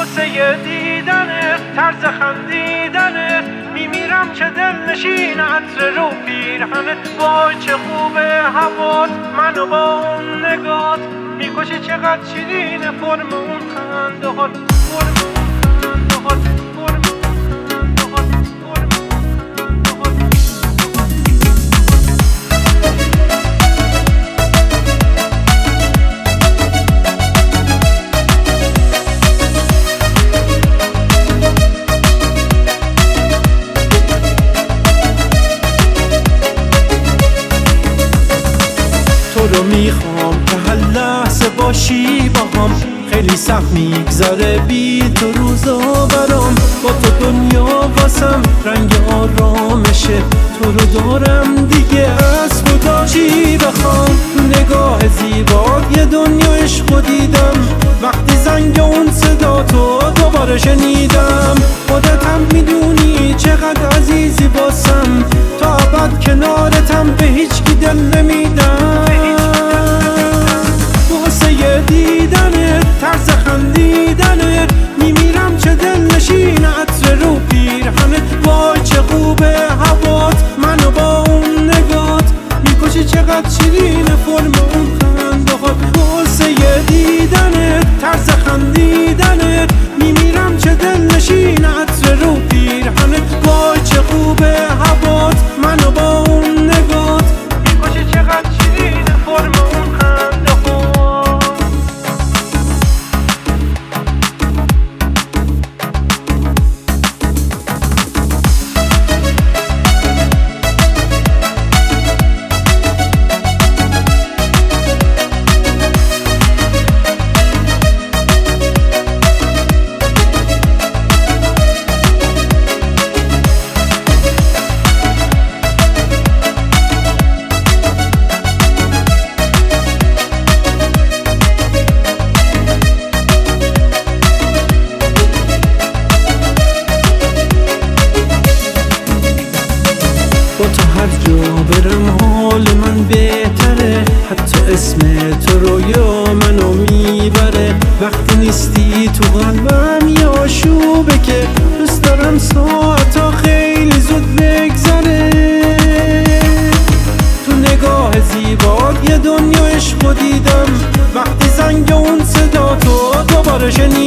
بوسه دیدنت، طرز خندیدنت، میمیرم که دلنشین عطر رو پیرهنت. وای چه خوبه هوات، منو با اون نگات میکشه، چقدر شیرینه فرم اون خندهات، فرم اون خندهات، فرم اون خندهات، فرم اون خندهات. تو رو میخوام که هر لحظه باشی با هم، خیلی سخت میگذره بی تو روزا برام. با تو دنیا واسم رنگ آرامشه، تو رو دارم دیگه از خدا چی بخوام. تو نگاه زیبات یه دنیا عشق دیدم، وقتی زنگ اون صدا تو دوباره شنیدم. خودت هم میدونی چقدر عزیزی واسم، تا ابد کنارتم به هیچ کی دل نمیدم. بوسه دیدنت، طرز خندیدنت، میمیرم چه دلنشین عطر رو پیرهنت. وای چه خوبه هوات، منو با اون نگات میکشه، چقدر شیرینه فرم اون خندهات. بوسه دیدنت، طرز خندیدنت، میمیرم چه دلنشین عطر رو پیرهنت. وای چه خوبه هوات، منو با اون نگات میکشه، چقدر شیرینه فرم اون خندهات. با تو هر جا برم حال من بهتره، حتی اسم تو رویا منو میبره. وقتی نیستی تو قلبم یه آشوبه که دوست دارم ساعتا خیلی زود بگذره. تو نگاه زیبات یه دنیا عشق دیدم، وقتی زنگ اون صدا تو دوباره شنیدم.